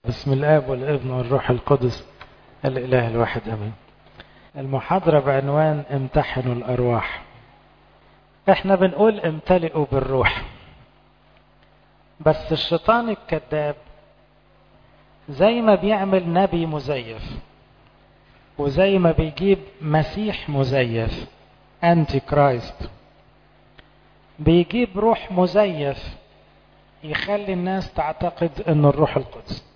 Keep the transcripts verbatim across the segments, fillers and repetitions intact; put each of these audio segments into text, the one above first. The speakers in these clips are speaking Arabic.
بسم الآب والابن والروح القدس الإله الواحد أمين. المحاضرة بعنوان امتحنوا الأرواح. احنا بنقول امتلئوا بالروح، بس الشيطان الكذاب زي ما بيعمل نبي مزيف وزي ما بيجيب مسيح مزيف أنتي كرايست، بيجيب روح مزيف يخلي الناس تعتقد ان الروح القدس.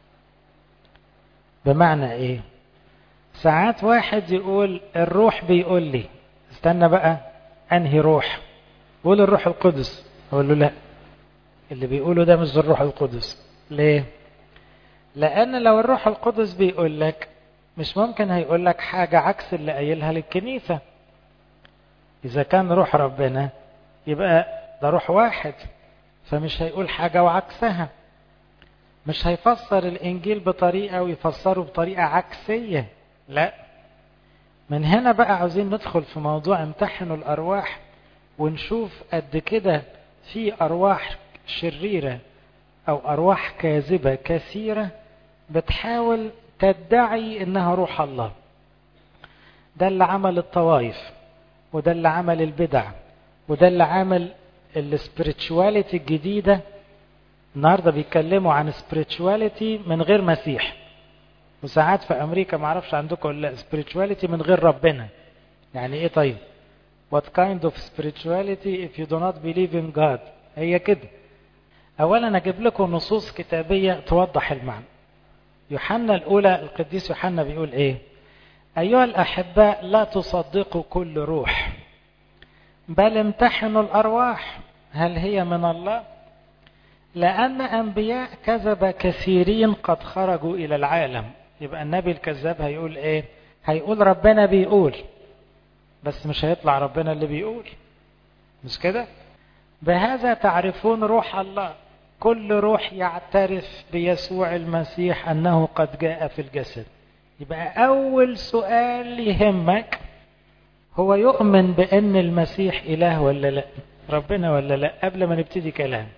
بمعنى ايه؟ ساعات واحد يقول الروح بيقول لي، استنى بقى انهي روح؟ قول الروح القدس. اقول له لا، اللي بيقوله ده مش الروح القدس. ليه؟ لان لو الروح القدس بيقول لك مش ممكن هيقول لك حاجة عكس اللي قايلها للكنيسة. اذا كان روح ربنا يبقى ده روح واحد، فمش هيقول حاجة وعكسها. مش هيفسر الإنجيل بطريقة ويفسره بطريقة عكسية، لا. من هنا بقى عاوزين ندخل في موضوع امتحنوا الأرواح، ونشوف قد كده في أرواح شريرة أو أرواح كاذبة كثيرة بتحاول تدعي إنها روح الله. ده اللي عمل الطوائف، وده اللي عمل البدع، وده اللي عمل السبريتشواليتي الجديدة. النهارده بيتكلموا عن سبريتشواليتي من غير مسيح، وساعات في امريكا ما اعرفش عندكم ولا سبريتشواليتي من غير ربنا. يعني ايه طيب؟ What kind of spirituality if you do not believe in God؟ هي كده. اولا اجيب لكم نصوص كتابية توضح المعنى. يوحنا الاولى، القديس يوحنا بيقول ايه؟ ايها الاحباء لا تصدقوا كل روح، بل امتحنوا الارواح هل هي من الله، لأن أنبياء كذب كثيرين قد خرجوا إلى العالم. يبقى النبي الكذاب هيقول إيه؟ هيقول ربنا بيقول، بس مش هيطلع ربنا اللي بيقول، مش كده؟ بهذا تعرفون روح الله، كل روح يعترف بيسوع المسيح أنه قد جاء في الجسد. يبقى أول سؤال يهمك هو يؤمن بأن المسيح إله ولا لا، ربنا ولا لا، قبل ما نبتدي كلام.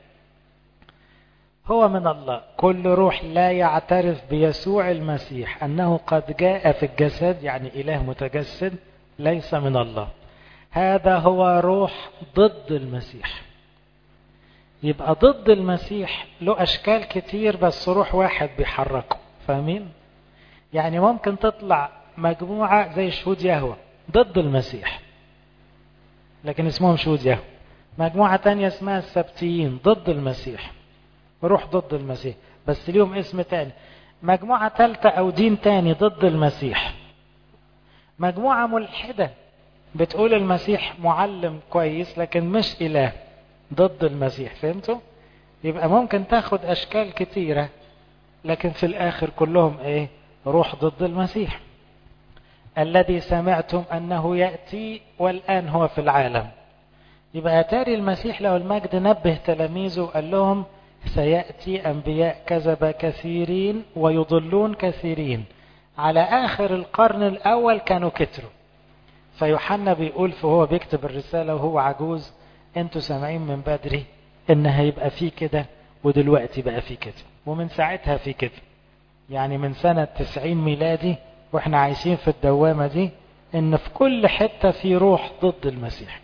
هو من الله. كل روح لا يعترف بيسوع المسيح أنه قد جاء في الجسد، يعني إله متجسد، ليس من الله. هذا هو روح ضد المسيح. يبقى ضد المسيح له أشكال كتير، بس روح واحد بيحركه. فاهمين؟ يعني ممكن تطلع مجموعة زي شهود يهوه ضد المسيح، لكن اسمهم شهود يهوه. مجموعة تانية اسمها السبتيين ضد المسيح، روح ضد المسيح، بس ليهم اسم تاني. مجموعة تالتة أو دين تاني ضد المسيح. مجموعة ملحدة بتقول المسيح معلم كويس لكن مش إله، ضد المسيح. فهمتوا؟ يبقى ممكن تاخد أشكال كتيرة، لكن في الآخر كلهم إيه؟ روح ضد المسيح. الذي سمعتم أنه يأتي والآن هو في العالم. يبقى أتاري المسيح له المجد نبه تلاميذه وقال لهم سيأتي أنبياء كذب كثيرين ويضلون كثيرين. على آخر القرن الأول كانوا كتروا. فيوحنا بيقول فهو بيكتب الرسالة وهو عجوز، انتوا سامعين من بدري ان هيبقى فيه كده، ودلوقتي بقى فيه كده، ومن ساعتها فيه كده. يعني من سنة تسعين ميلادي واحنا عايشين في الدوامة دي، ان في كل حتة في روح ضد المسيح.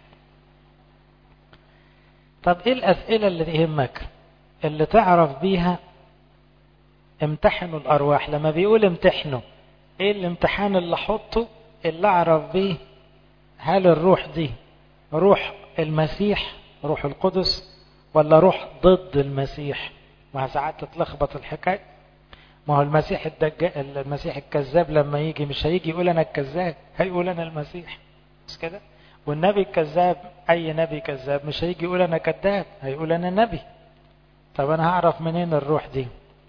طب ايه الأسئلة اللي يهمك اللي تعرف بيها امتحنوا الأرواح؟ لما بيقول امتحنوا، ايه الامتحان اللي حطه اللي اعرف بيه هل الروح دي روح المسيح، روح القدس، ولا روح ضد المسيح؟ ما ساعات تتلخبط الحكاية. ما هو المسيح الدجال، المسيح الكذاب لما يجي مش هيجي يقول انا الكذاب، هيقول انا المسيح، مش كده؟ والنبي الكذاب، اي نبي كذاب مش هيجي يقول انا كذاب، هيقول انا نبي. طب انا هعرف منين الروح دي؟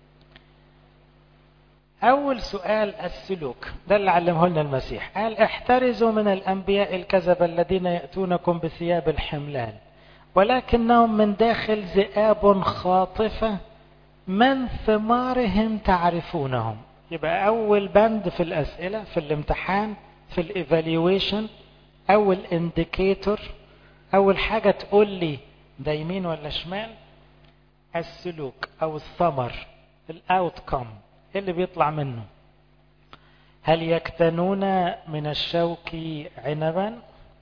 اول سؤال السلوك، ده اللي علمه لنا المسيح. قال احترزوا من الانبياء الكذبة الذين يأتونكم بثياب الحملان ولكنهم من داخل ذئاب خاطفة من ثمارهم تعرفونهم. يبقى اول بند في الاسئلة في الامتحان في الايفاليويشن، اول انديكيتور، اول حاجة تقول لي ده يمين ولا شمال، السلوك او الثمر. الاوت كم اللي بيطلع منه. هل يكتنون من الشوك عنبا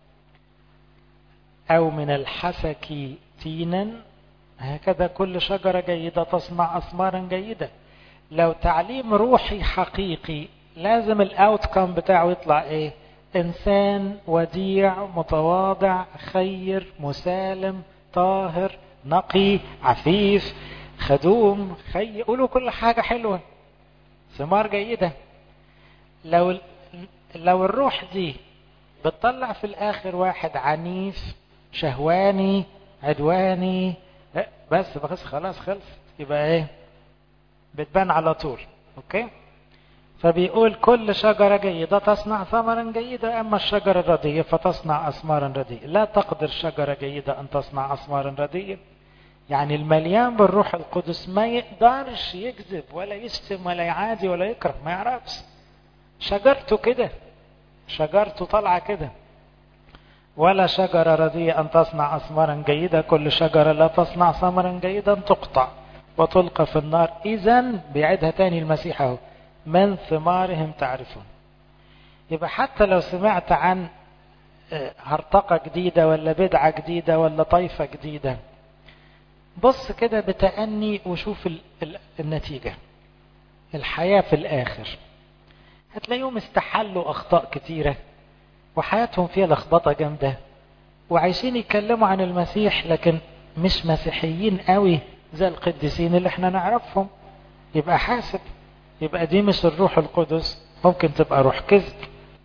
أو من الحسك تينا؟ هكذا كل شجرة جيدة تصنع أثمارا جيدة. لو تعليم روحي حقيقي لازم الاوتكم بتاعه يطلع ايه؟ انسان وديع متواضع خير مسالم طاهر نقي عفيف خدوم خي، يقولوا كل حاجة حلوة، ثمار جيدة. لو لو الروح دي بتطلع في الاخر واحد عنيف شهواني عدواني، بس بس خلاص خلصت، يبقى ايه؟ بتبان على طول. اوكي، فبيقول كل شجرة جيدة تصنع ثمرا جيدا، اما الشجرة الرديئة فتصنع اثمارا رديئة. لا تقدر شجرة جيدة ان تصنع اثمارا رديئة. يعني المليان بالروح القدس ما يقدرش يكذب ولا يشتم ولا يعادي ولا يكره، ما يعرفش. شجرته كده، شجرته طالعة كده. ولا شجرة رديئة أن تصنع أثمارا جيدة، كل شجرة لا تصنع ثمرا جيدا تقطع وتلقى في النار. إذن بيعيدها تاني المسيح اهو، من ثمارهم تعرفون. يبقى حتى لو سمعت عن هرطقة جديدة ولا بدعة جديدة ولا طائفة جديدة، بص كده بتأني وشوف النتيجة، الحياة في الآخر. هتلاقيهم استحلوا أخطاء كتيرة وحياتهم فيها لخبطة جامدة وعايشين يتكلموا عن المسيح لكن مش مسيحيين قوي زي القديسين اللي احنا نعرفهم. يبقى حاسب، يبقى دي مش الروح القدس، ممكن تبقى روح كذب.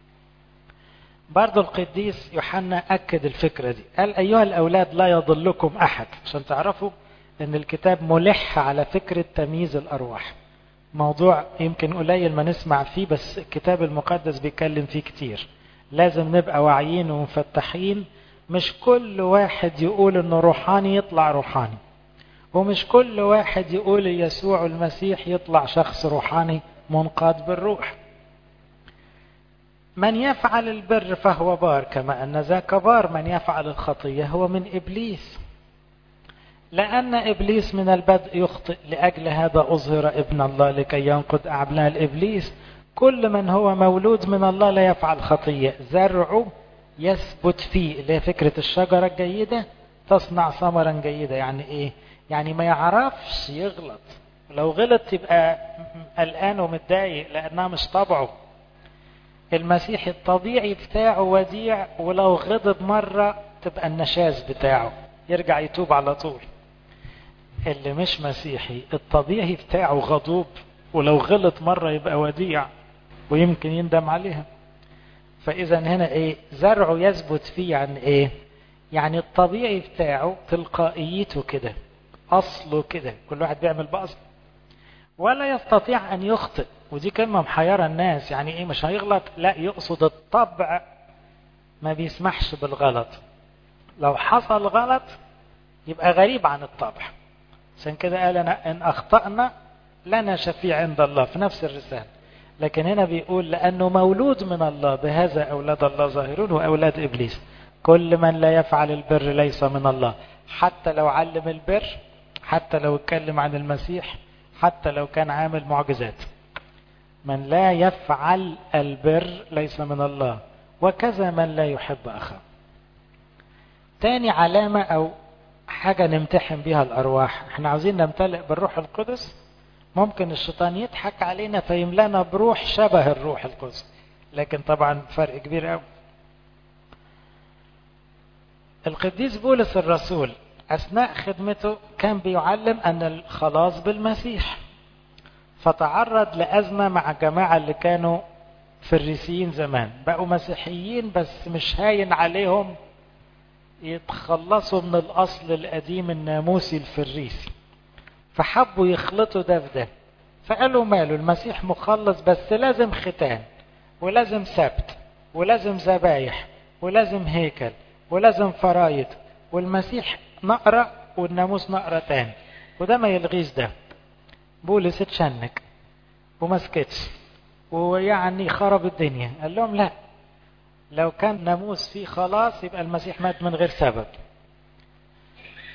برضو القديس يوحنا أكد الفكرة دي، قال أيها الأولاد لا يضلكم أحد، عشان تعرفوا أن الكتاب ملح على فكرة تمييز الأرواح. موضوع يمكن قليل ما نسمع فيه، بس الكتاب المقدس بيتكلم فيه كتير. لازم نبقى واعيين ومفتحين، مش كل واحد يقول انه روحاني يطلع روحاني، ومش كل واحد يقول يسوع المسيح يطلع شخص روحاني منقاد بالروح. من يفعل البر فهو بار كما أن ذاك بار، من يفعل الخطية هو من إبليس، لأن إبليس من البدء يخطئ، لأجل هذا أظهر ابن الله لكي ينقض أعمال إبليس. كل من هو مولود من الله لا يفعل خطية، زرعه يثبت فيه، اللي هي فكرة الشجرة الجيدة تصنع ثمرا جيدة. يعني إيه؟ يعني ما يعرفش يغلط، لو غلط يبقى قلقان ومتضايق لأنها مش طبعه. المسيح الطبيعي بتاعه وديع، ولو غضب مرة تبقى النشاز بتاعه يرجع يتوب على طول. اللي مش مسيحي الطبيعي بتاعه غضوب، ولو غلط مرة يبقى وديع ويمكن يندم عليها. فإذا هنا إيه؟ زرعه يثبت فيه. يعني إيه؟ يعني الطبيعي بتاعه تلقائيته كده، أصله كده، كل واحد بيعمل بأصل، ولا يستطيع أن يخطئ. ودي كلمة محيرة الناس، يعني إيه مش هيغلط؟ لا، يقصد الطبع ما بيسمحش بالغلط. لو حصل غلط يبقى غريب عن الطبع. عشان كده قال أنا إن أخطأنا لنا شفيع عند الله في نفس الرسالة. لكن هنا بيقول لأنه مولود من الله، بهذا أولاد الله ظاهرون وأولاد إبليس. كل من لا يفعل البر ليس من الله، حتى لو علم البر، حتى لو اتكلم عن المسيح، حتى لو كان عامل معجزات. من لا يفعل البر ليس من الله، وكذا من لا يحب أخاه. تاني علامة أو حاجة نمتحن بها الأرواح، احنا عاوزين نمتلئ بالروح القدس. ممكن الشيطان يضحك علينا فيملانا بروح شبه الروح القدس، لكن طبعا فرق كبير قوي. القديس بولس الرسول أثناء خدمته كان بيعلم أن الخلاص بالمسيح، فتعرض لأزمة مع جماعة اللي كانوا فريسيين زمان، بقوا مسيحيين بس مش هاين عليهم يتخلصوا من الأصل القديم الناموسي الفريسي، فحبوا يخلطوا ده في ده. فقالوا ماله، المسيح مخلص بس لازم ختان، ولازم سبت، ولازم ذبايح، ولازم هيكل، ولازم فرايد، والمسيح نقرة والناموس نقرة تاني، وده ما يلغيش ده. بولس اتشنك ومسكتش ويعني خرب الدنيا. قال لهم لا، لو كان ناموس فيه خلاص يبقى المسيح مات من غير سبب.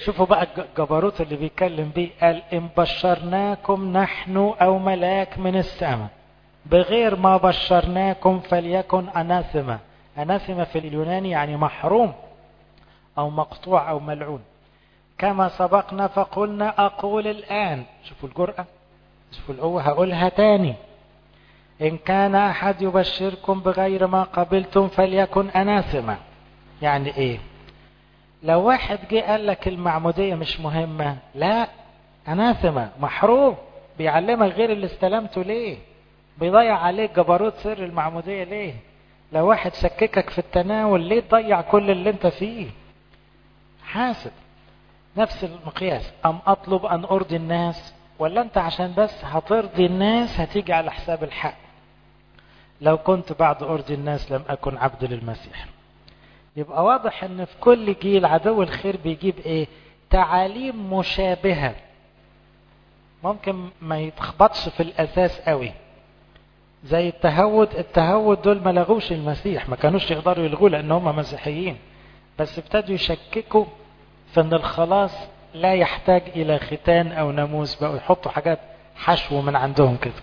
شوفوا بقى الجبروت اللي بيتكلم بيه، قال إن بشرناكم نحن أو ملاك من السماء بغير ما بشرناكم فليكن أناثما. أناثما في اليوناني يعني محروم أو مقطوع أو ملعون. كما سبقنا فقلنا أقول الآن، شوفوا الجرأة، شوفوا القوة، هقولها تاني، إن كان أحد يبشركم بغير ما قبلتم فليكن أناثما. يعني إيه؟ لو واحد جه قال لك المعمودية مش مهمة، لا، أناثما، محروم، بيعلمك غير اللي استلمته ليه؟ بيضيع عليك جبروت سر المعمودية ليه؟ لو واحد شككك في التناول ليه تضيع كل اللي انت فيه؟ حاسب نفس المقياس. أم أطلب أن أرضي الناس، ولا أنت عشان بس هترضي الناس هتيجي على حساب الحق؟ لو كنت بعد أرضي الناس لم أكن عبد للمسيح. يبقى واضح أن في كل جيل عدو الخير بيجيب إيه؟ تعاليم مشابهة، ممكن ما يتخبطش في الأساس قوي، زي التهود. التهود دول ما لغوش المسيح، ما كانوش يقدروا يلغوه لأن هم مسيحيين، بس ابتدوا يشككوا في أن الخلاص لا يحتاج إلى ختان أو ناموس، بقوا يحطوا حاجات حشو من عندهم كده.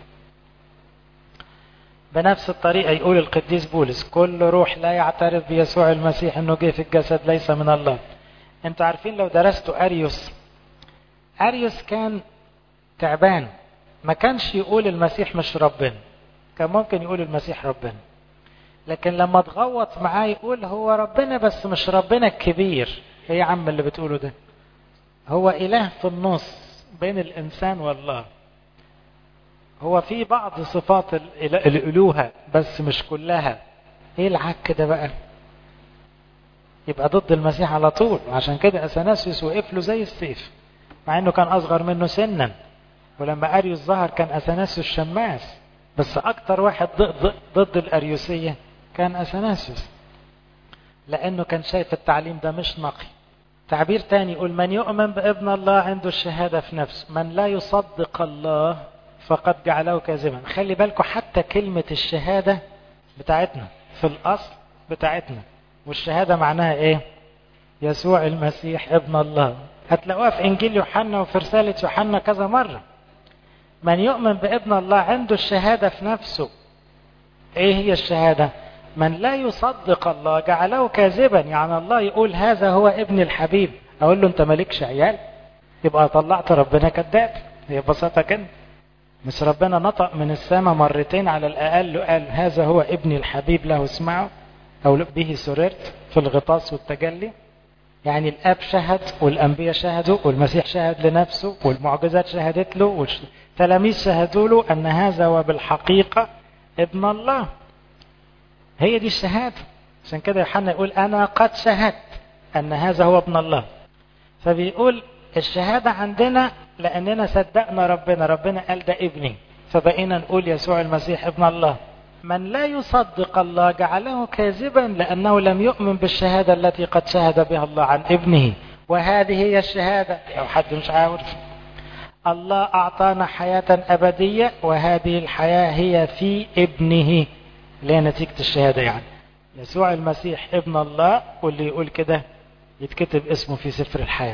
بنفس الطريقة يقول القديس بولس كل روح لا يعترف بيسوع المسيح أنه جه في الجسد ليس من الله. انتوا عارفين لو درستوا أريوس، أريوس كان تعبان، ما كانش يقول المسيح مش ربنا، كان ممكن يقول المسيح ربنا، لكن لما تغوط معاه يقول هو ربنا بس مش ربنا الكبير. ايه يا عم اللي بتقوله ده؟ هو إله في النص بين الإنسان والله، هو في بعض صفات الألوهة بس مش كلها. ايه العك ده بقى؟ يبقى ضد المسيح على طول. عشان كده أثناسيوس وقف له زي السيف، مع انه كان اصغر منه سنا، ولما أريوس ظهر كان أثناسيوس شماس، بس اكتر واحد ضد, ضد الأريوسية كان أثناسيوس، لانه كان شايف التعليم ده مش نقي. تعبير تاني يقول من يؤمن بابن الله عنده الشهادة في نفسه، من لا يصدق الله فقد جعله كاذبا. خلي بالكم حتى كلمة الشهادة بتاعتنا في الأصل بتاعتنا، والشهادة معناها ايه؟ يسوع المسيح ابن الله. هتلاقوها في إنجيل يوحنا وفي رسالة يوحنا كذا مرة. من يؤمن بابن الله عنده الشهادة في نفسه. ايه هي الشهادة؟ من لا يصدق الله جعله كاذبا، يعني الله يقول هذا هو ابن الحبيب، اقول له انت مالكش عيال، يبقى طلعت ربنا كذاب. هي ببساطة كده. مش ربنا نطق من السماء مرتين على الأقل وقال هذا هو ابن الحبيب له اسمعوا أو به سررت في الغطاس والتجلي؟ يعني الآب شهد والأنبياء شهدوا والمسيح شهد لنفسه والمعجزات شهدت له والتلاميذ شهدوا له أن هذا هو بالحقيقة ابن الله. هي دي الشهادة. عشان كده يوحنا يقول أنا قد شهدت أن هذا هو ابن الله. فبيقول الشهادة عندنا لأننا صدقنا ربنا، ربنا قال ده ابني، فبقينا نقول يسوع المسيح ابن الله. من لا يصدق الله جعله كاذبا لأنه لم يؤمن بالشهادة التي قد شهد بها الله عن ابنه، وهذه هي الشهادة. لو حد مش عارف، الله أعطانا حياة أبدية وهذه الحياة هي في ابنه، اللي هي نتيجة الشهادة. يعني يسوع المسيح ابن الله، واللي يقول كده يتكتب اسمه في سفر الحياة.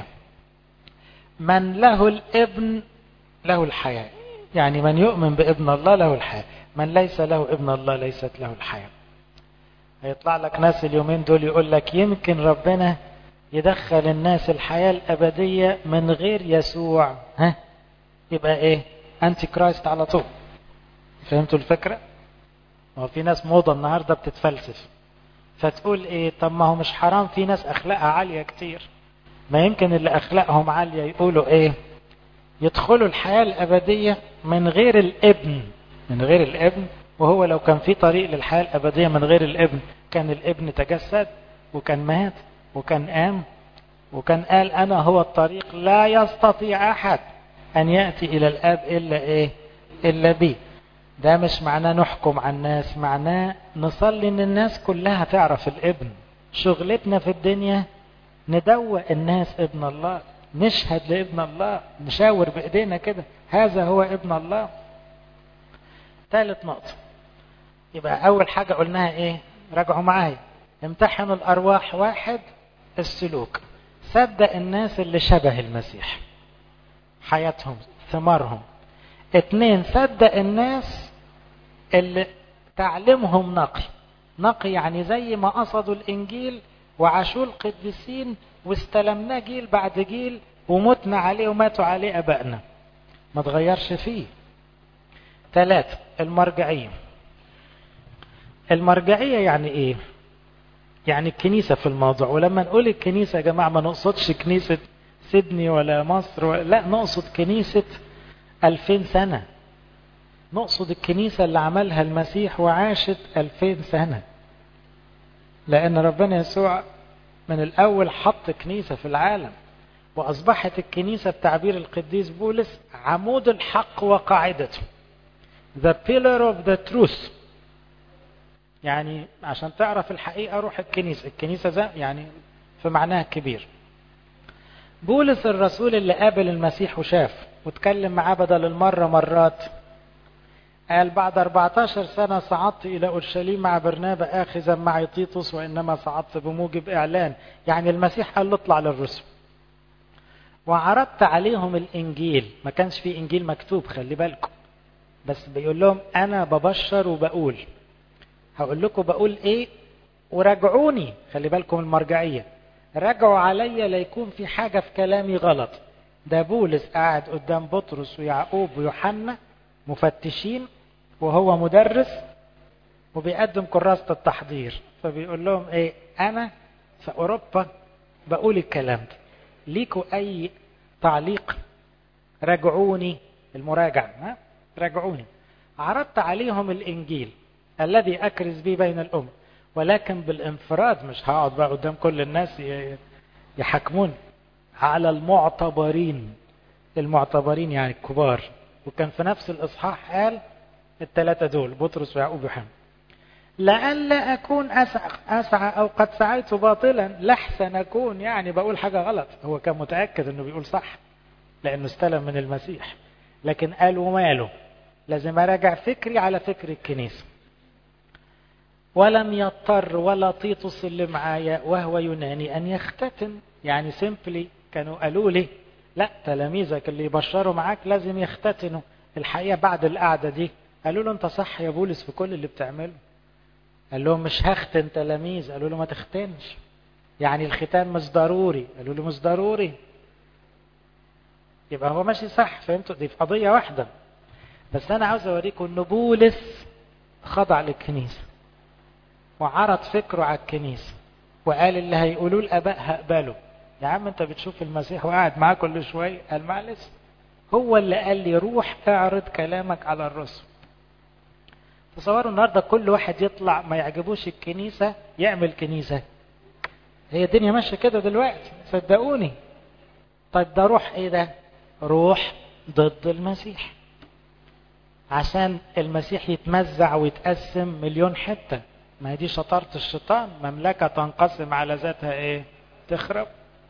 من له الابن له الحياة، يعني من يؤمن بابن الله له الحياة، من ليس له ابن الله ليست له الحياة. هيطلع لك ناس اليومين دول يقول لك يمكن ربنا يدخل الناس الحياة الأبدية من غير يسوع، ها يبقى ايه؟ انتي كرايست على طول. فهمتوا الفكرة؟ هو في ناس موضة النهاردة بتتفلسف، فتقول ايه؟ طب ما هو مش حرام في ناس اخلاقها عالية كتير، ما يمكن اللي اخلاقهم عالية يقولوا ايه؟ يدخلوا الحياة الأبدية من غير الابن، من غير الابن. وهو لو كان في طريق للحياة الأبدية من غير الابن كان الابن تجسد وكان مات وكان قام وكان قال أنا هو الطريق، لا يستطيع أحد أن يأتي إلى الآب إلا إيه؟ إلا بي. ده مش معناه نحكم على الناس، معناه نصلي إن الناس كلها تعرف الابن. شغلتنا في الدنيا ندوق الناس ابن الله، نشهد لابن الله، نشاور بإيدينا كده هذا هو ابن الله. ثالث نقطة، يبقى أول حاجة قلناها إيه؟ راجعوا معايا، امتحنوا الأرواح واحد السلوك. صدق الناس اللي شبه المسيح، حياتهم ثمارهم. اتنين، صدق الناس اللي تعليمهم نقي. نقي يعني زي ما قصدوا الإنجيل وعاشوا القديسين واستلمناه جيل بعد جيل ومتنا عليه وماتوا عليه أبائنا، ما تغيرش فيه. ثلاثة، المرجعية. المرجعية يعني ايه؟ يعني الكنيسة في الموضوع. ولما نقول الكنيسة يا جماعة ما نقصدش كنيسة سيدني ولا مصر ولا لا، نقصد كنيسة ألفين سنة. نقصد الكنيسة اللي عملها المسيح وعاشت ألفين سنة، لأن ربنا يسوع من الأول حط كنيسة في العالم، وأصبحت الكنيسة بتعبير القديس بولس عمود الحق وقاعدته. The pillar of the truth. يعني عشان تعرف الحقيقة روح الكنيسة. الكنيسة ده يعني في معناها كبير. بولس الرسول اللي قابل المسيح وشاف وتكلم معاه بدل المرة مرات، قال بعد أربعة عشر سنة صعدت إلى أورشليم مع برنابا آخذا معي تيتوس، وإنما صعدت بموجب إعلان. يعني المسيح قال له اطلع للرسل، وعرضت عليهم الإنجيل. ما كانش فيه إنجيل مكتوب، خلي بالكم، بس بيقول لهم أنا ببشر وبقول، هقول لكم بقول إيه وراجعوني. خلي بالكم المرجعية، راجعوا عليا ليكون في حاجة في كلامي غلط. ده بولس قاعد قدام بطرس ويعقوب ويوحنا مفتشين، وهو مدرس وبيقدم كراسة التحضير، فبيقول لهم ايه، انا في اوروبا بقول الكلام ده، ليكوا اي تعليق؟ راجعوني. المراجعة ها؟ راجعوني. عرضت عليهم الانجيل الذي اكرز به بين الامم، ولكن بالانفراد، مش هقعد بقى قدام كل الناس يحكمون، على المعتبرين. المعتبرين يعني الكبار. وكان في نفس الإصحاح قال الثلاثة دول بطرس ويعقوب ويوحنا، لئلا أكون أسعى, أسعى أو قد سعيت باطلا، لحسن أكون يعني بقول حاجة غلط. هو كان متأكد أنه بيقول صح لأنه استلم من المسيح، لكن قال وماله، لازم أراجع فكري على فكر الكنيسة. ولم يضطر ولا تيتوس اللي معايا وهو يوناني أن يختتن. يعني سيمبلي كانوا قالوا لي لا، تلاميذك اللي يبشروا معاك لازم يختتنوا. الحقيقة بعد القعدة دي قالوا له انت صح يا بولس في كل اللي بتعمله. قال لهم مش هختن تلاميذ. قالوا له ما تختنش، يعني الختان مش ضروري. قالوا له مش ضروري. يبقى هو ماشي صح. فهمتوا؟ دي في قضية واحدة. بس انا عاوز اوريكم ان بولس خضع للكنيسة وعرض فكره على الكنيسة وقال اللي هيقولوه الاباء هقبله. يا عم انت بتشوف المسيح وقاعد معاه كل شوية. قال معلش، هو اللي قال لي روح اعرض كلامك على الرسل. تصوروا النهارده كل واحد يطلع ما يعجبوش الكنيسة يعمل كنيسة. هي الدنيا ماشية كده دلوقتي، صدقوني. طيب ده روح ايه؟ ده روح ضد المسيح، عشان المسيح يتمزع ويتقسم مليون حتة. ما هي دي شطارة الشيطان. مملكة تنقسم على ذاتها ايه؟ تخرب.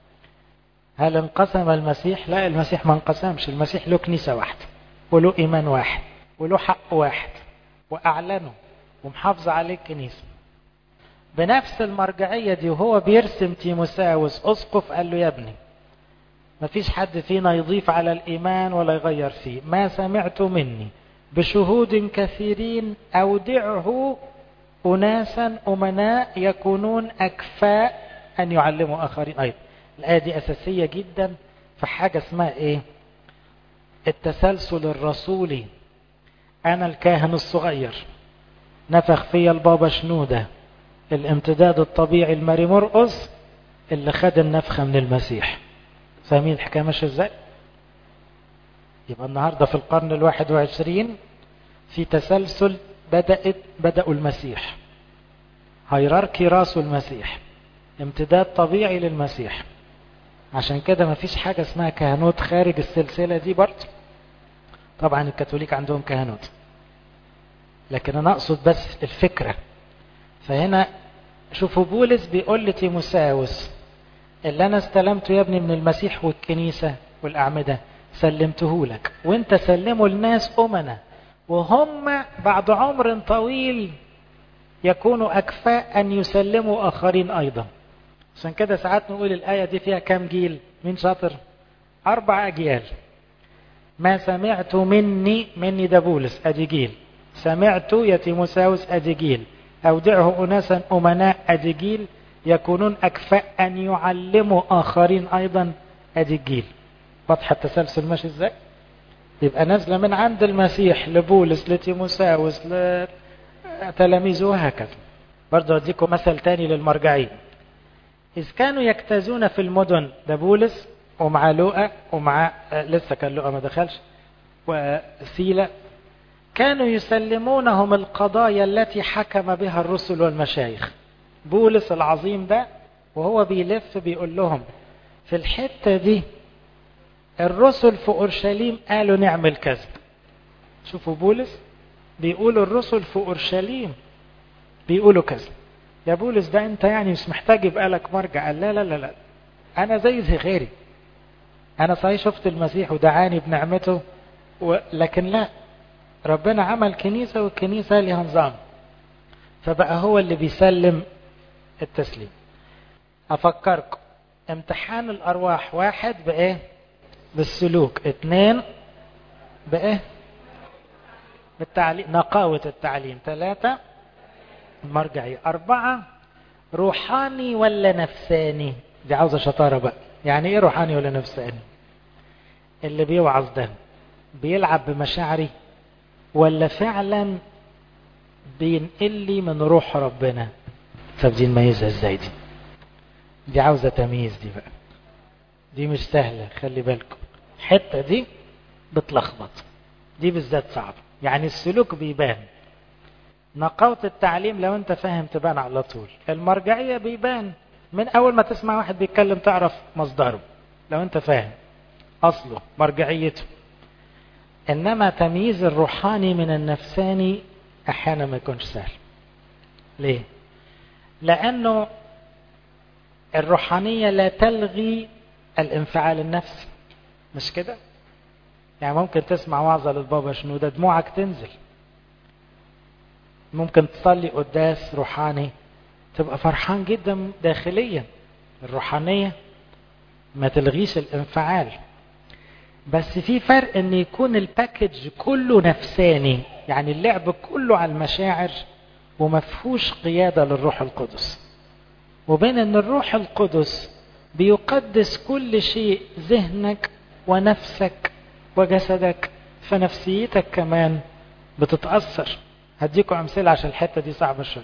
هل انقسم المسيح؟ لا، المسيح ما انقسمش. المسيح له كنيسة واحدة وله إيمان واحد وله حق واحد، وأعلنه ومحافظ عليه الكنيسة. بنفس المرجعية دي وهو بيرسم تيموساوس أسقف، قال له يا ابني ما فيش حد فينا يضيف على الإيمان ولا يغير فيه. ما سمعت مني بشهود كثيرين أودعه أناسا أمناء يكونون أكفاء أن يعلموا آخرين أيضا. الآية دي أساسية جدا في حاجة اسمها إيه؟ التسلسل الرسولي. أنا الكاهن الصغير، نفخ فيا البابا شنودة، الامتداد الطبيعي الماري مرقس اللي خد النفخة من المسيح. فاهمين الحكاية ماشية ازاي؟ يبقى النهاردة في القرن الواحد وعشرين في تسلسل بدأت بدأوا المسيح، هيراركي راسه المسيح، امتداد طبيعي للمسيح. عشان كده ما فيش حاجة اسمها كهنوت خارج السلسلة دي برضه. طبعا الكاثوليك عندهم كهنوت، لكن انا اقصد بس الفكرة. فهنا شوفوا بولس بيقول لتيموساوس اللي انا استلمته يا ابني من المسيح والكنيسة والاعمدة سلمته لك، وانت سلمه لناس امنا وهم بعد عمر طويل يكونوا اكفاء ان يسلموا اخرين ايضا. عشان كده ساعات نقول الآية دي فيها كام جيل؟ مين شاطر؟ أربع أجيال. ما سمعت مني، مني ده بولس أدي جيل، سمعت يا تيموساوس أدي جيل، أودعه أناسا أمناء أدي جيل، يكونون أكفاء أن يعلموا آخرين أيضا أدي الجيل. واضح التسلسل ماشي إزاي؟ يبقى نازلة من عند المسيح لبولس لتيموساوس لتلاميذه وهكذا. برضو أديكم مثل تاني للمرجعين. إذ كانوا يجتازون في المدن، ده بولس ومع لوقا ومع لسه كان لوقا ما دخلش وسيلة، كانوا يسلمونهم القضايا التي حكم بها الرسل والمشايخ. بولس العظيم ده وهو بيلف بيقول لهم في الحتة دي الرسل في أورشليم قالوا نعمل كذا. شوفوا بولس بيقول الرسل في أورشليم بيقولوا كذا. يا بولس ده انت يعني مش محتاج يبقى لك مرجع. قال لا لا لا لا، انا زي زي غيري، انا صحيح شفت المسيح ودعاني بنعمته و... لكن لا، ربنا عمل كنيسة والكنيسة لها نظام، فبقى هو اللي بيسلم التسليم. افكركم امتحان الارواح واحد بايه؟ بالسلوك. اثنين بايه؟ بالتعليم، نقاوة التعليم. ثلاثة المرجعية. أربعة روحاني ولا نفساني؟ دي عاوزة شطارة بقى. يعني ايه روحاني ولا نفساني؟ اللي بيوعظ ده بيلعب بمشاعري ولا فعلا بينقل لي من روح ربنا؟ طب دي نميزها ازاي دي؟ دي عاوزة تمييز دي بقى، دي مش سهلة. خلي بالكم حتة دي بتلخبط، دي بالذات صعبة. يعني السلوك بيبان، نقاوة التعليم لو انت فاهم تبان على طول. المرجعية بيبان من اول ما تسمع واحد بيتكلم تعرف مصدره لو انت فاهم اصله مرجعيته. انما تمييز الروحاني من النفساني احيانا ما يكونش سهل. ليه؟ لانه الروحانية لا تلغي الانفعال النفسي، مش كده؟ يعني ممكن تسمع وعظة للبابا شنودة دموعك تنزل، ممكن تصلي قداس روحاني تبقى فرحان جدا داخليا. الروحانية ما تلغيش الانفعال، بس في فرق ان يكون الباكج كله نفساني، يعني اللعب كله على المشاعر ومفهوش قيادة للروح القدس، وبين ان الروح القدس بيقدس كل شيء، ذهنك ونفسك وجسدك، فنفسيتك كمان بتتأثر. هديكم امثله عشان الحته دي صعبه شويه.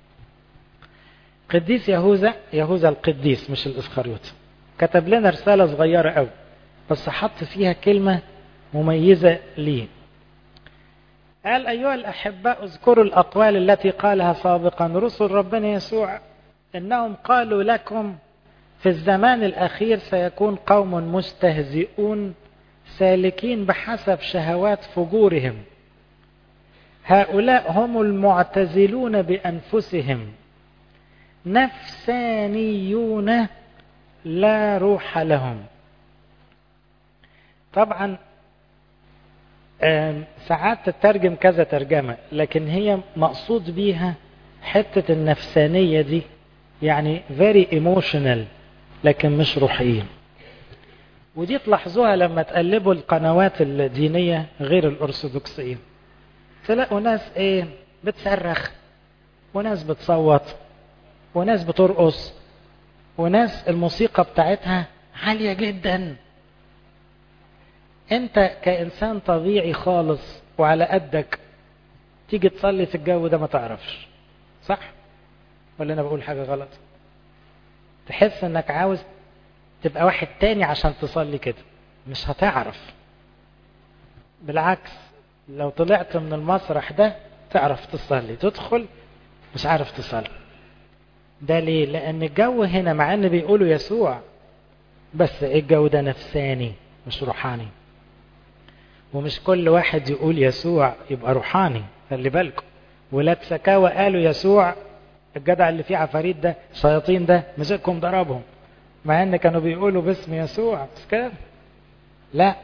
قديس يهوذا، يهوذا القديس مش الاسخريوطي، كتب لنا رساله صغيره قوي بس حط فيها كلمه مميزه ليه. قال ايها الاحباء اذكروا الاقوال التي قالها سابقا رسل ربنا يسوع، انهم قالوا لكم في الزمان الاخير سيكون قوم مستهزئون سالكين بحسب شهوات فجورهم، هؤلاء هم المعتزلون بأنفسهم نفسانيون لا روح لهم. طبعا ساعات تترجم كذا ترجمة، لكن هي مقصود بيها حتة النفسانية دي يعني very emotional لكن مش روحيين. ودي تلاحظوها لما تقلبوا القنوات الدينية غير الأرثوذكسية، تلاقوا ناس ايه بتصرخ وناس بتصوت وناس بترقص وناس الموسيقى بتاعتها عالية جدا. انت كإنسان طبيعي خالص وعلى قدك تيجي تصلي في الجو ده ما تعرفش، صح؟ ولا انا بقول حاجة غلط؟ تحس انك عاوز تبقى واحد تاني عشان تصلي كده، مش هتعرف. بالعكس لو طلعت من المسرح ده تعرف تصلي، تدخل مش عارف تصلي. ده ليه؟ لان الجو هنا مع ان بيقولوا يسوع بس الجو ده نفساني مش روحاني. ومش كل واحد يقول يسوع يبقى روحاني، خلي بالكم. ولاد سكاوى قالوا يسوع، الجدع اللي فيه عفاريت ده شياطين ده مسكهم ضربهم، مع ان كانوا بيقولوا باسم يسوع، بس كده لا،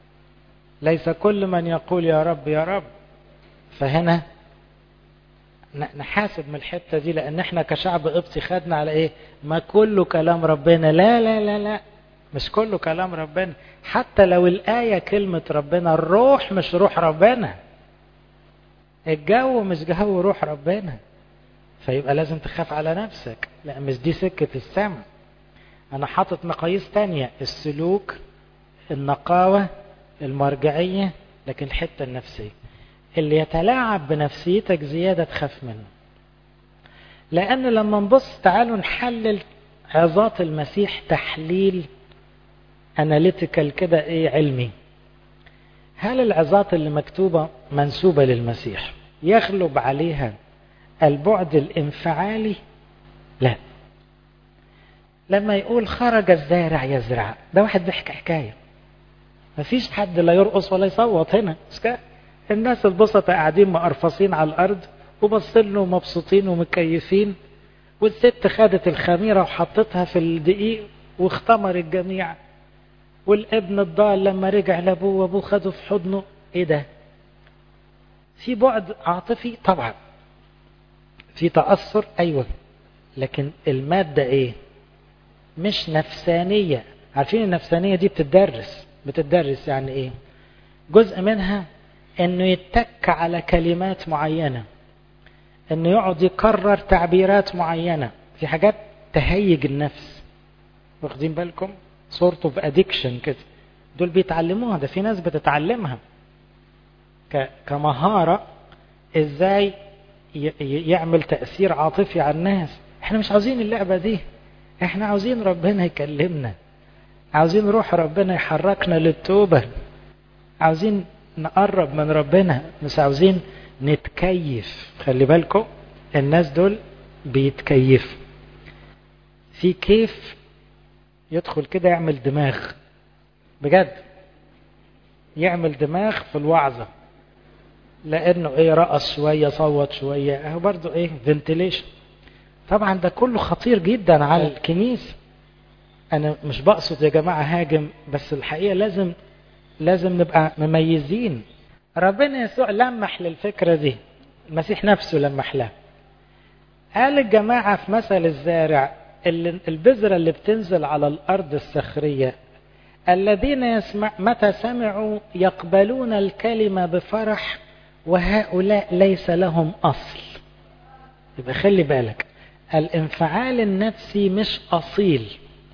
ليس كل من يقول يا رب يا رب. فهنا نحاسب من الحتة دي، لان احنا كشعب قبطي خدنا على ايه؟ ما كله كلام ربنا. لا لا لا لا، مش كله كلام ربنا. حتى لو الآية كلمة ربنا، الروح مش روح ربنا، الجو مش جو روح ربنا. فيبقى لازم تخاف على نفسك، لا مش دي سكة السمع. انا حاطط مقاييس تانية، السلوك، النقاوة، المرجعية، لكن الحتة النفسية اللي يتلاعب بنفسيتك زيادة تخاف منه. لأن لما نبص، تعالوا نحلل عظات المسيح تحليل اناليتيكال كده، ايه علمي. هل العظات اللي مكتوبة منسوبة للمسيح يغلب عليها البعد الانفعالي؟ لا. لما يقول خرج الزارع يزرع، ده واحد بيحكي حكاية، مفيش حد لا يرقص ولا يصوت هنا. الناس البسطة قاعدين مقرفصين على الأرض وبصين له مبسوطين ومكيفين، والست خدت الخميرة وحطتها في الدقيق واختمر الجميع، والابن الضال لما رجع لابوه وابوه خده في حضنه. ايه ده؟ في بعد عاطفي طبعا، في تأثر ايوه، لكن المادة ايه؟ مش نفسانية. عارفين النفسانية دي بتدرس بتدرس يعني ايه؟ جزء منها انه يتك على كلمات معينة، انه يقعد يكرر تعبيرات معينة، في حاجات تهيج النفس. واخدين بالكم؟ sort of addiction كده، دول بيتعلموها، ده في ناس بتتعلمها كمهارة ازاي يعمل تأثير عاطفي على الناس. احنا مش عاوزين اللعبة دي، احنا عاوزين ربنا يكلمنا، عاوزين روح ربنا يحركنا للتوبة، عاوزين نقرب من ربنا، مش عاوزين نتكيف. خلي بالكم الناس دول بيتكيف في كيف، يدخل كده يعمل دماغ بجد، يعمل دماغ في الوعظة، لانه ايه؟ رقص شوية، صوت شوية، اهو برضو ايه؟ فنتيليشن. طبعا ده كله خطير جدا على الكنيسة. انا مش بقصد يا جماعة هاجم، بس الحقيقة لازم لازم نبقى مميزين. ربنا يسوع لمح للفكرة دي، المسيح نفسه لمح لها. قال الجماعة في مثل الزارع، اللي البذرة اللي بتنزل على الأرض الصخرية، الذين يسمع متى سمعوا يقبلون الكلمة بفرح، وهؤلاء ليس لهم أصل. يبقى خلي بالك، الانفعال النفسي مش أصيل،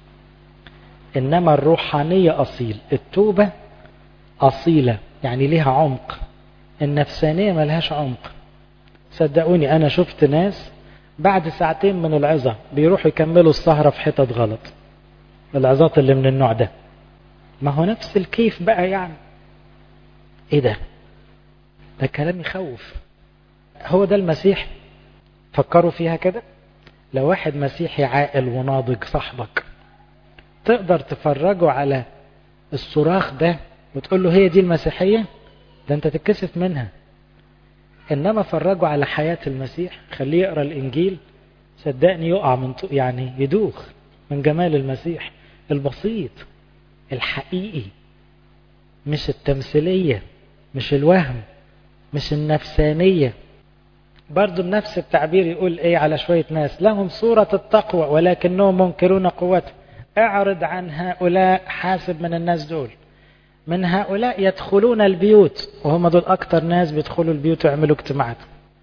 إنما الروحانية أصيل. التوبة أصيلة، يعني ليها عمق. النفسانية ملهاش عمق. صدقوني أنا شفت ناس بعد ساعتين من العظة بيروحوا يكملوا السهرة في حتت غلط. العظات اللي من النوع ده، ما هو نفس الكيف بقى يعني. ايه ده؟ ده كلام يخوف. هو ده المسيح؟ فكروا فيها كده. لو واحد مسيحي عاقل وناضج صاحبك، تقدر تفرجه على الصراخ ده وتقول له هي دي المسيحية؟ ده انت تتكسف منها. انما فرجه على حياة المسيح، خليه يقرأ الانجيل، صدقني يقع من طو... يعني يدوخ من جمال المسيح البسيط الحقيقي، مش التمثيلية، مش الوهم، مش النفسانية. برضو بنفس التعبير يقول ايه على شوية ناس لهم صورة التقوى ولكنهم منكرون قوته. اعرض عن هؤلاء، حاسب من الناس دول. من هؤلاء يدخلون البيوت، وهم دول اكتر ناس بيدخلوا البيوت ويعملوا اجتماعات،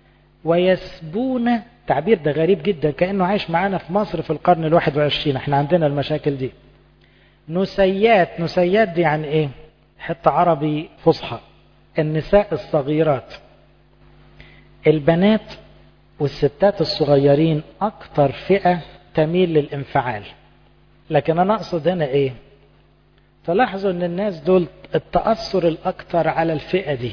ويسبون. تعبير ده غريب جدا، كأنه عايش معانا في مصر في القرن الواحد وعشرين. احنا عندنا المشاكل دي. نسيات، نسيات دي يعني ايه؟ حتى عربي فصحى. النساء الصغيرات، البنات والستات الصغيرين اكتر فئة تميل للانفعال. لكن انا اقصد هنا ايه؟ تلاحظوا ان الناس دول التأثر الاكتر على الفئة دي،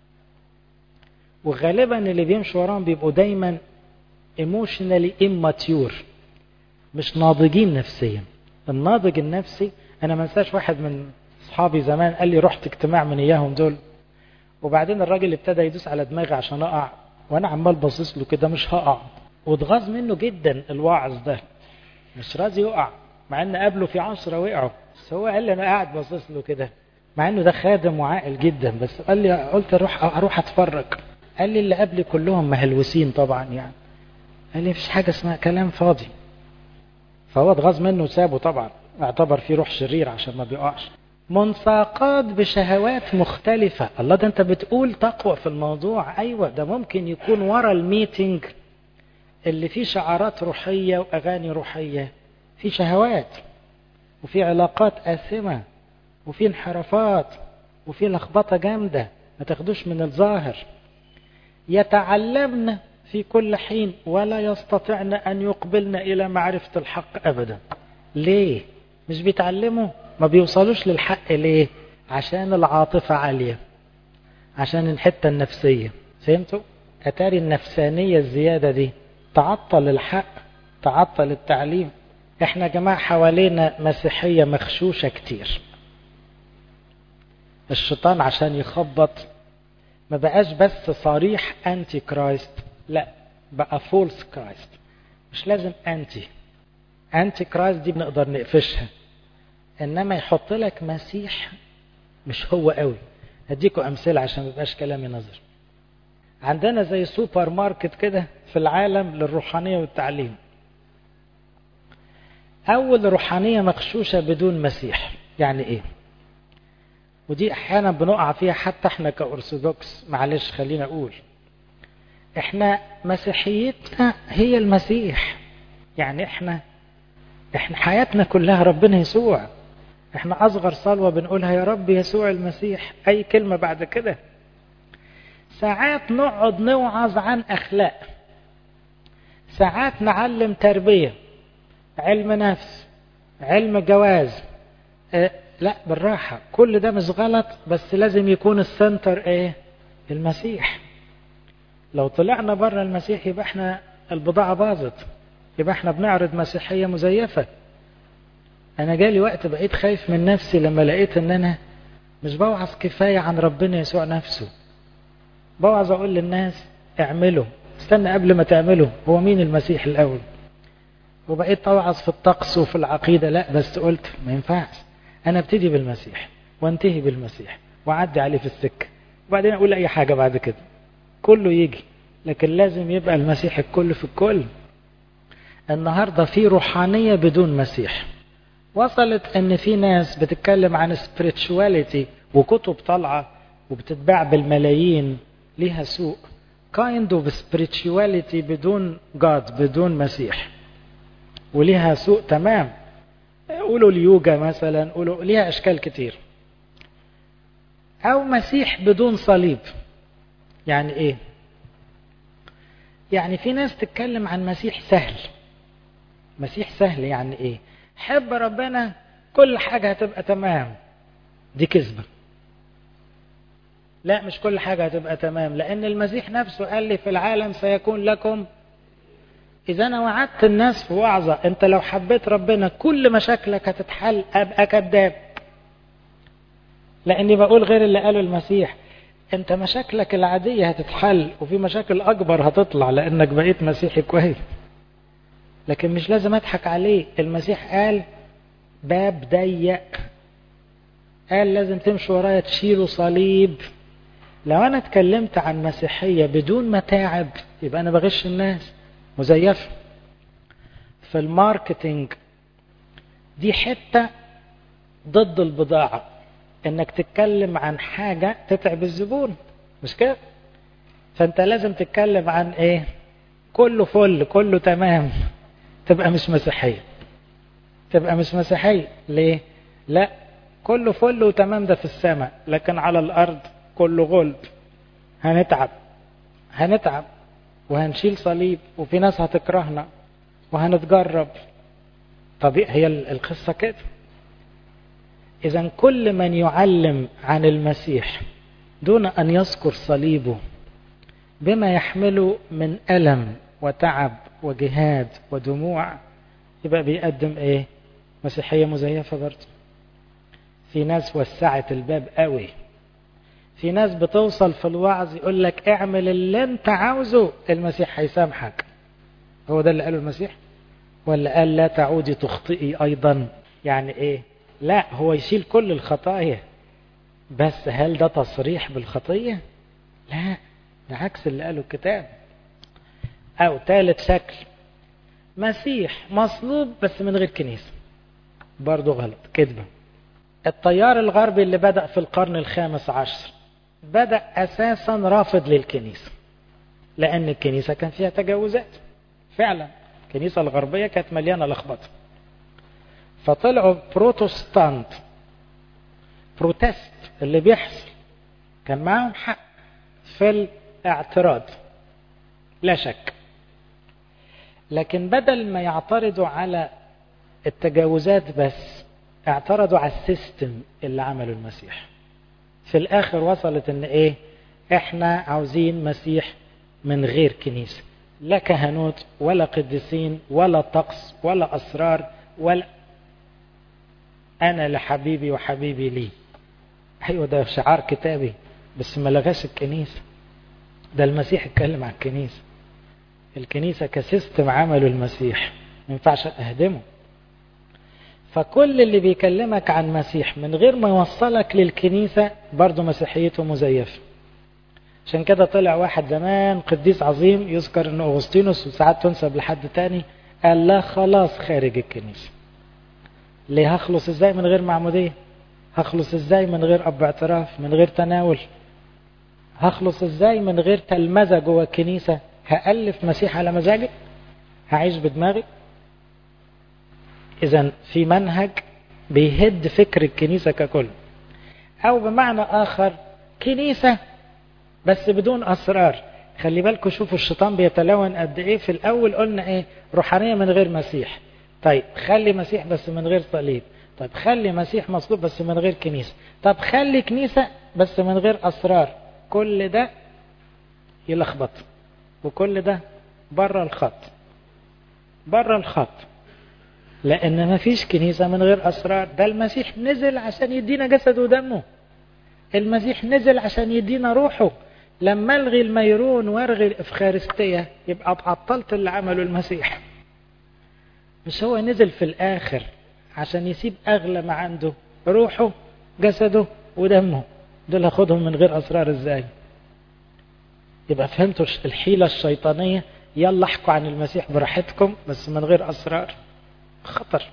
وغالبا اللي بيمشوا وراهم بيبقوا دايما emotionally immature، مش ناضجين نفسيا. الناضج النفسي، انا ما انساش واحد من اصحابي زمان قال لي رحت اجتماع من اياهم دول، وبعدين الراجل ابتدى يدوس على دماغي عشان اقع، وانا عمال باصص له كده مش هقع، واتغاظ منه جدا الواعظ ده، مش راضي يقع، مع ان قبله في عشرة وقعوا، بس هو قال لي انا قاعد باصص له كده، مع انه ده خادم وعاقل جدا، بس قال لي قلت اروح اروح اتفرج. قال لي اللي قبلي كلهم مهلوسين طبعا يعني. قال لي مفيش حاجة اسمها كلام فاضي. فهو اتغاظ منه وسابه طبعا، اعتبر فيه روح شرير عشان ما بيقعش. منساقات بشهوات مختلفة. الله، ده انت بتقول تقوى في الموضوع. ايوه، ده ممكن يكون ورا الميتنج اللي فيه شعارات روحية واغاني روحية في شهوات وفي علاقات آثمة وفي انحرافات وفي لخبطة جامدة، ما تاخدوش من الظاهر. يتعلمن في كل حين ولا يستطعن أن يقبلن إلى معرفة الحق أبدا. ليه؟ مش بيتعلموا؟ ما بيوصلوش للحق ليه؟ عشان العاطفة عالية، عشان الحتة النفسية. فهمتوا؟ أتاري النفسانية الزيادة دي تعطل الحق، تعطل التعليم. احنا جماعة حوالينا مسيحية مخشوشة كتير. الشيطان عشان يخبط ما بقاش بس صريح انتي كرايست، لا بقى فولس كرايست. مش لازم انتي انتي كرايست دي بنقدر نقفشها، انما يحط لك مسيح مش هو قوي. هديكوا امثله عشان ما يبقاش كلامي نظري. عندنا زي سوبر ماركت كده في العالم للروحانيه والتعليم. اول روحانيه مغشوشه بدون مسيح يعني ايه؟ ودي احيانا بنقع فيها حتى احنا كأرثوذكس. معلش خلينا اقول احنا مسيحيتنا هي المسيح. يعني احنا احنا حياتنا كلها ربنا يسوع. احنا اصغر صلوة بنقولها يا رب يسوع المسيح. اي كلمة بعد كده. ساعات نقعد نوعظ عن اخلاق، ساعات نعلم تربية، علم نفس، علم جواز. اه لا بالراحة، كل ده مش غلط، بس لازم يكون السنتر ايه؟ المسيح. لو طلعنا بره المسيح يبقى احنا البضاعة باظت، يبقى احنا بنعرض مسيحية مزيفة. انا جالي وقت بقيت خايف من نفسي لما لقيت ان انا مش بوعظ كفاية عن ربنا يسوع نفسه. بوعظ اقول للناس اعملوا، استنى قبل ما تعملوا هو مين المسيح الاول. وبقيت اوعظ في الطقس وفي العقيدة، لا بس قلت ما ينفعش، انا ابتدي بالمسيح وانتهي بالمسيح واعدي عليه في السكة، وبعدين اقول اي حاجة بعد كده، كله يجي، لكن لازم يبقى المسيح الكل في الكل. النهاردة في روحانية بدون مسيح. وصلت ان في ناس بتتكلم عن spirituality وكتب طالعة وبتتباع بالملايين، ليها سوق. kind of spirituality بدون God، بدون مسيح، وليها سوق تمام. قولوا اليوجا مثلا، قولوا ليها اشكال كتير. او مسيح بدون صليب. يعني ايه؟ يعني في ناس تتكلم عن مسيح سهل. مسيح سهل يعني ايه؟ حب ربنا كل حاجة هتبقى تمام. دي كذبة. لا، مش كل حاجة هتبقى تمام، لأن المسيح نفسه قال لي في العالم سيكون لكم. إذا أنا وعدت الناس في وعظة أنت لو حبيت ربنا كل مشاكلك هتتحل، أبقى كذاب، لأني بقول غير اللي قاله المسيح. أنت مشاكلك العادية هتتحل، وفي مشاكل أكبر هتطلع لأنك بقيت مسيحي كويس. لكن مش لازم أضحك عليه. المسيح قال باب ضيق، قال لازم تمشي ورايا تشيلوا صليب. لو أنا اتكلمت عن مسيحية بدون متاعب يبقى أنا بغش الناس، مزيفة. في الماركتينج دي حتة ضد البضاعة، انك تتكلم عن حاجة تتعب الزبون، مش كده؟ فانت لازم تتكلم عن ايه؟ كله فل، كله تمام، تبقى مش مسيحية. تبقى مش مسيحية ليه؟ لا، كله فل وتمام ده في السماء، لكن على الارض كله غلب. هنتعب هنتعب وهنشيل صليب، وفي ناس هتكرهنا وهنتجرب. طب هي القصة كده. إذن كل من يعلم عن المسيح دون أن يذكر صليبه بما يحمله من ألم وتعب وجهاد ودموع يبقى بيقدم إيه؟ مسيحية مزيفة برضه. في ناس وسعت الباب قوي. في ناس بتوصل في الوعظ يقول لك اعمل اللي انت عاوزه المسيح هيسامحك. هو ده اللي قاله المسيح؟ ولا قال لا تعودي تخطئي أيضا؟ يعني إيه؟ لا، هو يشيل كل الخطايا، بس هل ده تصريح بالخطية؟ لا، عكس اللي قاله الكتاب. أو ثالث شكل، مسيح مصلوب بس من غير كنيسة، برضو غلط، كذبة. التيار الغربي اللي بدأ في القرن الخامس عشر بدأ أساسا رافض للكنيسة، لأن الكنيسة كان فيها تجاوزات فعلا. الكنيسة الغربية كانت مليانة لخبطة، فطلعوا بروتستانت، بروتست اللي بيحصل كان معهم حق في الاعتراض لا شك، لكن بدل ما يعترضوا على التجاوزات بس اعترضوا على السيستم اللي عمله المسيح. في الاخر وصلت ان ايه؟ احنا عاوزين مسيح من غير كنيسة، لا كهنوت ولا قديسين ولا طقس ولا اسرار ولا انا لحبيبي وحبيبي لي. ايوه ده شعار كتابي، بس ما لغاش الكنيسة. ده المسيح اتكلم عن الكنيسة، الكنيسة كسيستم عمله المسيح، ما ينفعش اهدمه. فكل اللي بيكلمك عن مسيح من غير ما يوصلك للكنيسة برضو مسيحيته مزيفة. عشان كده طلع واحد زمان قديس عظيم يذكر انه أغسطينوس، وساعات تنسب لحد تاني، قال لا خلاص خارج الكنيسة. ليه؟ هخلص ازاي من غير معمودية؟ هخلص ازاي من غير اب اعتراف؟ من غير تناول؟ هخلص ازاي من غير تلمذة جوه الكنيسة؟ هألف مسيح على مزاجي؟ هعيش بدماغي؟ اذا في منهج بيهد فكر الكنيسة ككل. او بمعنى اخر كنيسة بس بدون اسرار. خلي بالكم، شوفوا الشيطان بيتلون قد ايه. في الاول قلنا ايه؟ روحانية من غير مسيح. طيب خلي مسيح بس من غير صليب. طيب خلي مسيح مصلوب بس من غير كنيسة. طب خلي كنيسة بس من غير اسرار. كل ده يلخبط، وكل ده بره الخط، بره الخط. لان ما فيش كنيسة من غير اسرار. ده المسيح نزل عشان يدينا جسد ودمه، المسيح نزل عشان يدينا روحه. لما الغي الميرون وارغي الافخارستية يبقى اتعطلت اللي عمله المسيح. مش هو نزل في الاخر عشان يسيب اغلى ما عنده؟ روحه، جسده ودمه. دول هاخدهم من غير اسرار ازاي؟ يبقى فهمتوا الحيلة الشيطانية؟ يلا احكوا عن المسيح براحتكم بس من غير اسرار، خطر.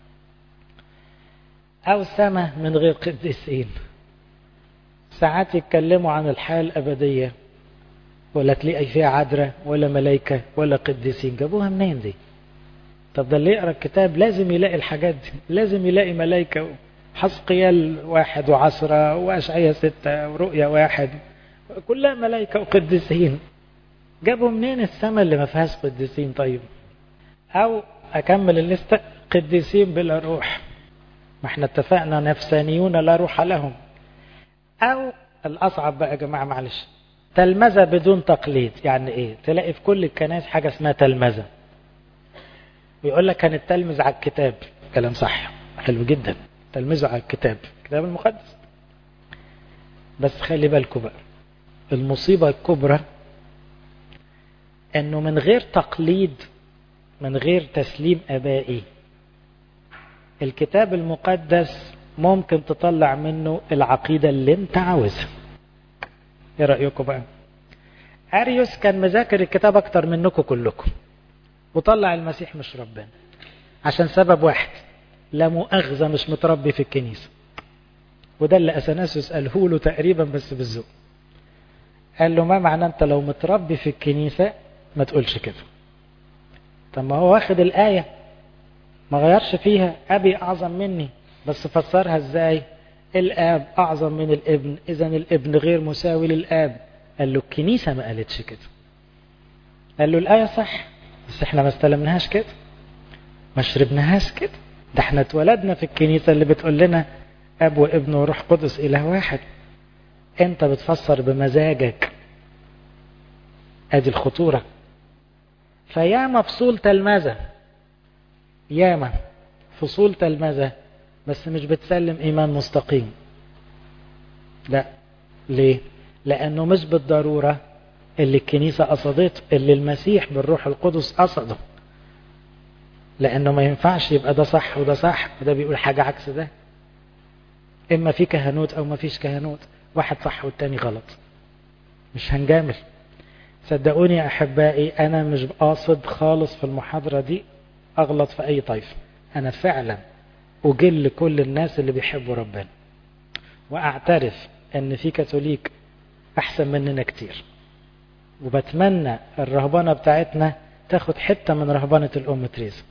او سما من غير قديسين. ساعات يتكلموا عن الحياة الابدية ولا تلاقي فيها عذراء ولا ملائكة ولا قديسين. جابوها منين دي؟ طب ده اللي يقرأ الكتاب لازم يلاقي الحاجات دي، لازم يلاقي ملائكة. حزقيال واحد وعشرة واشعياء ستة ورؤيا واحد كلها ملائكة وقديسين. جابوا منين السماء اللي ما فيهاش قديسين؟ طيب او اكمل الليستة، قديسين بلا روح. ما احنا اتفقنا نفسانيون لا روح لهم. او الاصعب بقى يا جماعة معلش، تلمذة بدون تقليد. يعني ايه؟ تلاقي في كل الكنائس حاجة اسمها تلمذة، ويقول لك هنتلمذ على الكتاب. كلام صح، حلو جدا، تلمذوا على الكتاب، الكتاب المقدس. بس خلي بالكم بقى، المصيبة الكبرى انه من غير تقليد، من غير تسليم ابائي، الكتاب المقدس ممكن تطلع منه العقيدة اللي انت عاوزها. ايه رأيكم بقى؟ اريوس كان مذاكر الكتاب اكتر منكم كلكم، وطلع المسيح مش ربنا عشان سبب واحد، لا مؤاخذة مش متربي في الكنيسة. وده اللي اثناسيوس قاله له تقريبا بس بالذوق. قال له ما معنى انت لو متربي في الكنيسة ما تقولش كده؟ طب ما هو واخد الآية ما غيرش فيها، أبي أعظم مني، بس فسرها ازاي؟ الآب أعظم من الابن، إذا الابن غير مساوي للآب. قال له الكنيسة ما قالتش كده. قال له الآية صح بس احنا ما استلمناهاش كده، ما شربناهاش كده. ده احنا اتولدنا في الكنيسة اللي بتقول لنا أب وابن وروح قدس إله واحد. انت بتفسر بمزاجك، ادي الخطورة. فياما فصول تلمذة، ياما فصول تلمذة، بس مش بتسلم إيمان مستقيم. لا، ليه؟ لأنه مش بالضرورة اللي الكنيسة قصدته، اللي المسيح بالروح القدس قصده. لأنه ما ينفعش يبقى ده صح وده صح وده بيقول حاجة عكس ده. إما في كهنوت أو ما فيش كهنوت، واحد صح والتاني غلط، مش هنجامل. صدقوني يا أحبائي أنا مش قاصد خالص في المحاضرة دي أغلط في أي طائفة. أنا فعلا أجل كل الناس اللي بيحبوا ربنا، وأعترف أن في كاثوليك أحسن مننا كتير، وبتمنى الرهبانة بتاعتنا تاخد حتة من رهبانة الأم تريزا.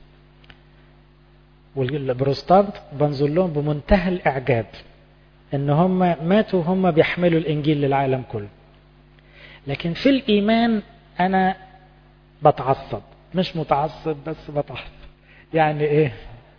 والبروستانت بنظر لهم بمنتهى الإعجاب أن هم ماتوا هم بيحملوا الإنجيل للعالم كله. لكن في الإيمان أنا بتعصب، مش متعصب بس بتعصب. يعني إيه؟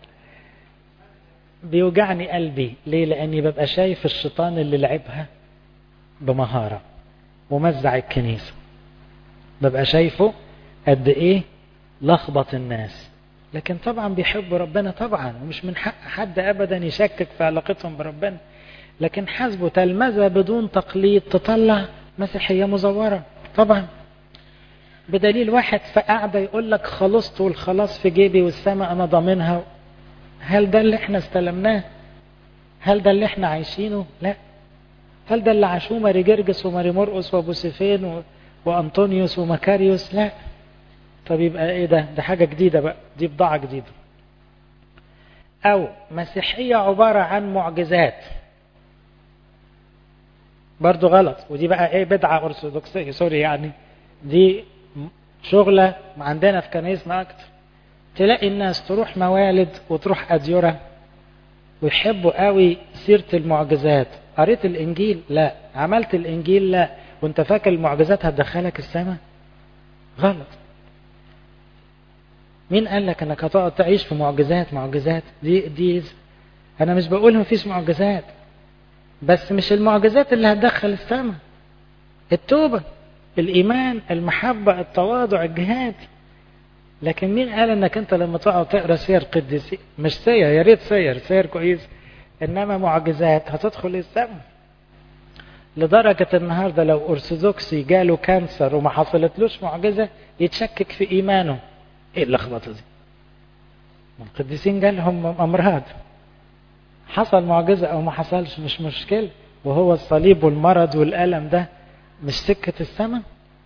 بيوجعني قلبي. ليه؟ لأني ببقى شايف الشيطان اللي لعبها بمهارة ومزع الكنيسة، ببقى شايفه قد إيه لخبط الناس. لكن طبعا بيحبوا ربنا طبعا، ومش من حق حد أبدا يشكك في علاقتهم بربنا، لكن حسبه تلمذة بدون تقليد تطلع مسيحية مزورة طبعا. بدليل واحد في قاعدة يقول لك خلصت والخلاص في جيبي والسماء أنا ضامنها. هل ده اللي احنا استلمناه؟ هل ده اللي احنا عايشينه؟ لا. هل ده اللي عاشوه ماري جرجس وماري مرقس وابو سيفين و... وأنطونيوس ومكاريوس؟ لا. طب يبقى ايه ده؟ ده حاجة جديدة بقى، دي بضاعة جديدة. أو مسيحية عبارة عن معجزات، برضو غلط. ودي بقى ايه؟ بدعة أرثوذكسية، سوري يعني. دي شغلة عندنا في كنيسنا أكتر. تلاقي الناس تروح موالد وتروح أديرة ويحبوا قوي سيرة المعجزات. قريت الإنجيل؟ لا. عملت الإنجيل؟ لا. وانت فاكر المعجزات هتدخلك السماء؟ غلط. مين قال لك انك هتقعد تعيش في معجزات؟ معجزات دي دي انا مش بقول مفيش معجزات، بس مش المعجزات اللي هتدخل السماء. التوبة، الإيمان، المحبة، التواضع، الجهاد. لكن مين قال انك انت لما تقعد تقرا سير قديسين، مش سير، يا ريت سير سير كويس، انما معجزات هتدخل السماء؟ لدرجة النهاردة لو أرثوذكسي جاله كانسر وما حصلتلوش معجزة يتشكك في إيمانه. ايه اللخبطة دي؟ القديسين جالهم أمراض، حصل معجزة أو ما حصلش مش مشكلة. وهو الصليب والمرض والألم ده مش سكة السماء؟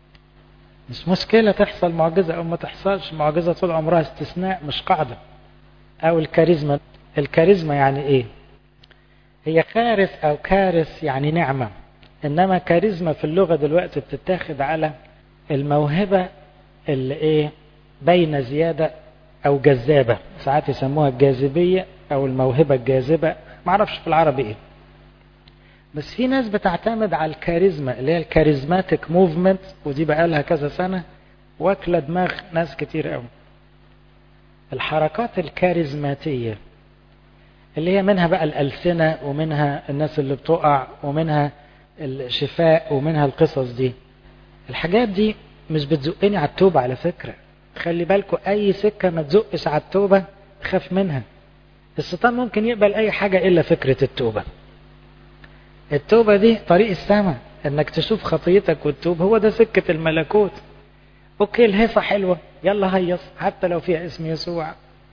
مش مشكلة تحصل معجزة أو ما تحصلش. معجزة طول عمرها استثناء مش قاعدة. أو الكاريزما. الكاريزما يعني إيه؟ هي كارث أو كارث يعني نعمة. إنما كاريزما في اللغة دلوقتي بتتاخد على الموهبة اللي إيه؟ بين زيادة أو جذابة. ساعات يسموها الجاذبية أو الموهبة الجاذبة، معرفش في العربي إيه. بس في ناس بتعتمد على الكاريزما اللي هي الكاريزماتيك موفمنت، ودي بقى لها كذا سنة واكلة دماغ ناس كتير قوي. الحركات الكاريزماتية اللي هي منها بقى الألسنة، ومنها الناس اللي بتقع، ومنها الشفاء، ومنها القصص دي. الحاجات دي مش بتزقني على التوبة على فكرة. خلي بالكوا أي سكة ما تزقش على التوبة خاف منها. الشيطان ممكن يقبل أي حاجة إلا فكرة التوبة. التوبة دي طريق السماء، انك تشوف خطيتك وتتوب، هو ده سكة الملكوت. اوكي الهيصة حلوة، يلا هيص حتى لو فيها اسم يسوع.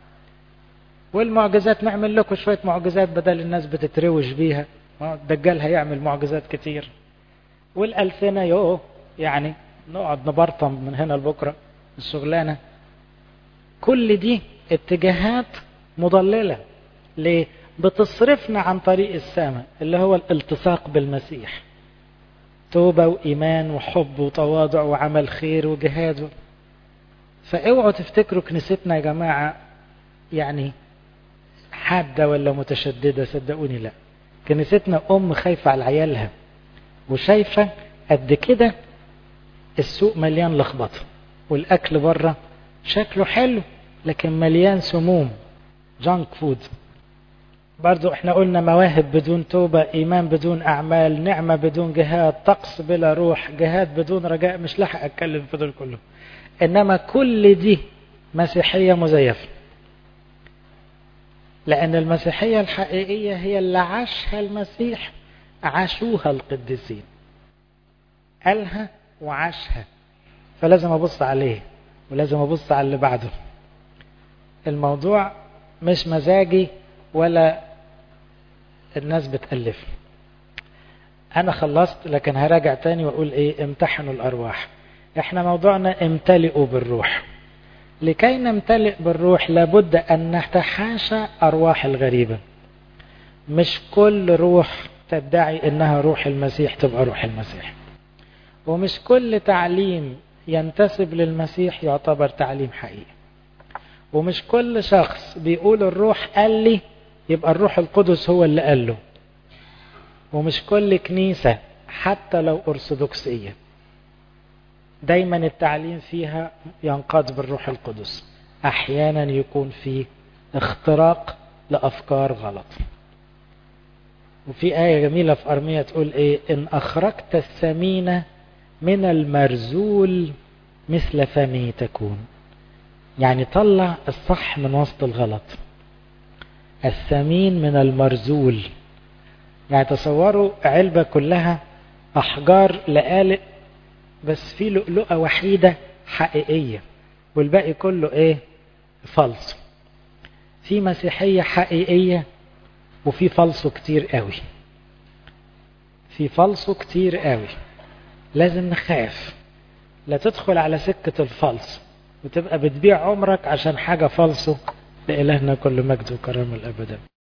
والمعجزات نعمل لكم شوية معجزات بدل الناس بتتروج بيها. الدجال هيعمل معجزات كتير. والألسنة يوه يعني نقعد نبرطم من هنا لبكرة الشغلانة. كل دي اتجاهات مضللة. ليه؟ بتصرفنا عن طريق السماء اللي هو الالتصاق بالمسيح. توبة وإيمان وحب وتواضع وعمل خير وجهاد. فاوعوا تفتكروا كنيستنا يا جماعة يعني حادة ولا متشددة، صدقوني لا. كنيستنا أم خايفة على عيالها، وشايفة قد كده السوق مليان لخبطة، والأكل بره شكله حلو لكن مليان سموم، جانك فود. برضو احنا قلنا مواهب بدون توبة، ايمان بدون اعمال، نعمة بدون جهاد، طقس بلا روح، جهاد بدون رجاء. مش لاحق اتكلم في دول كله. انما كل دي مسيحية مزيفة. لان المسيحية الحقيقية هي اللي عاشها المسيح، عاشوها القديسين، قالها وعاشها. فلازم ابص عليه ولازم ابص على اللي بعده. الموضوع مش مزاجي ولا الناس بتألف. انا خلصت، لكن هراجع تاني واقول ايه؟ امتحنوا الارواح. احنا موضوعنا امتلئوا بالروح. لكي نمتلئ بالروح لابد أن نتحاشى أرواح الغريبة. مش كل روح تدعي إنها روح المسيح تبقى روح المسيح، ومش كل تعليم ينتسب للمسيح يعتبر تعليم حقيقي، ومش كل شخص بيقول الروح قال لي يبقى الروح القدس هو اللي قال له، ومش كل كنيسة حتى لو أرثوذكسية دايما التعليم فيها ينقاد بالروح القدس. أحيانا يكون فيه اختراق لأفكار غلط. وفي آية جميلة في أرمية تقول إيه؟ إن أخرجت الثمينة من المرزول مثل فمه تكون. يعني طلع الصح من وسط الغلط. الثمين من المرزول، يعني تصوروا علبة كلها أحجار لآلئ بس في لؤلؤة وحيدة حقيقية والباقي كله إيه؟ فالص. في مسيحية حقيقية وفي فالصو كتير قوي. في فالصو كتير قوي. لازم نخاف لا تدخل على سكة الفالص وتبقى بتبيع عمرك عشان حاجة فالصو. لإلهنا كل مجد وكرم الأبد.